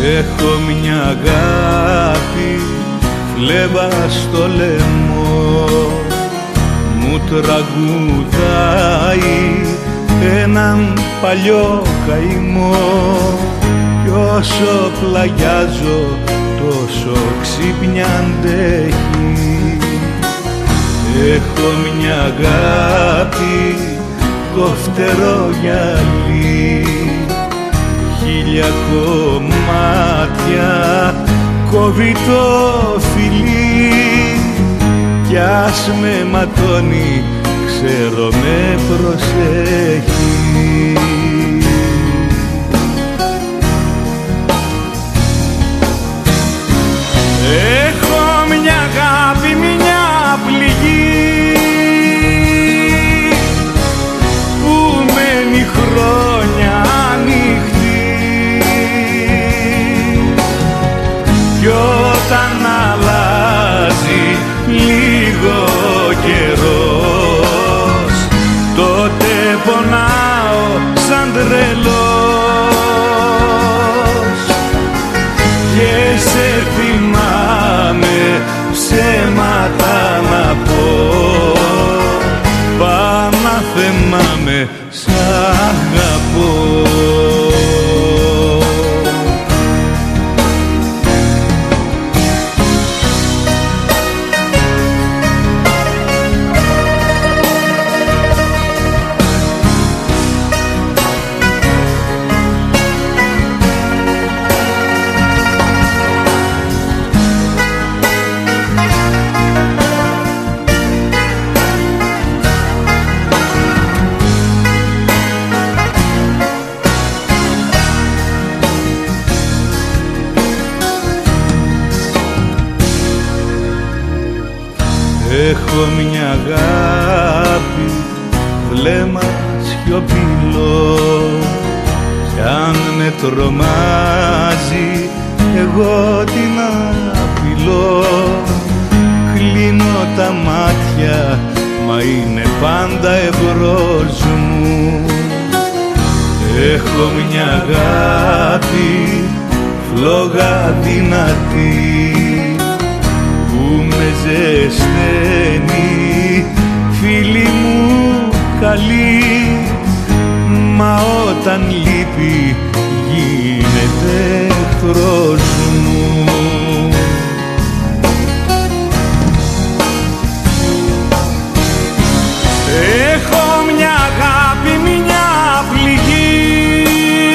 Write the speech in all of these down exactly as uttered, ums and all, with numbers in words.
Έχω μια αγάπη, φλέβα στο λαιμό, μου τραγουδάει έναν παλιό καημό. Κι όσο πλαγιάζω τόσο ξύπνια αντέχει. Έχω μια αγάπη, κοφτερό γυαλί, χίλια κομμάτια κόβει το φιλί. Κι ας με ματώνει, ξέρω με προσέχει. Έχω μια αγάπη, μια πληγή που μένει χρόνια ανοιχτή. Κι όταν αλλάζει λίγο καιρός, τότε πονάω σαν τρελός. Και σε θυμάμαι, ψέματα να πω, πάω να θυμάμαι, σ' αγαπώ. Έχω μια αγάπη, βλέμμα σιωπηλό, κι αν με τρομάζει εγώ την απειλώ. Κλείνω τα μάτια, μα είναι πάντα εμπρός μου. Έχω μια αγάπη, φλόγα δυνατή, που με ζεσταίνει, φίλη μου καλή. Μα όταν λείπει γίνεται εχθρός μου. Έχω μια αγάπη, μια πληγή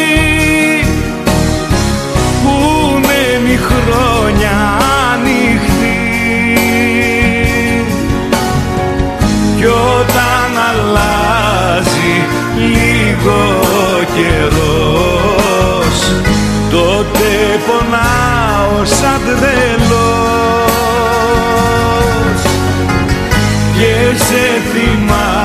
που μένει χρόνια ανοιχτή. Κι όταν αλλάζει λίγο καιρός, τότε πονάω σαν τρελός. Και σε θυμάμαι,